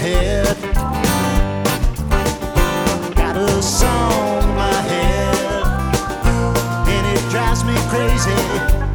head. Got a song in my head, and it drives me crazy.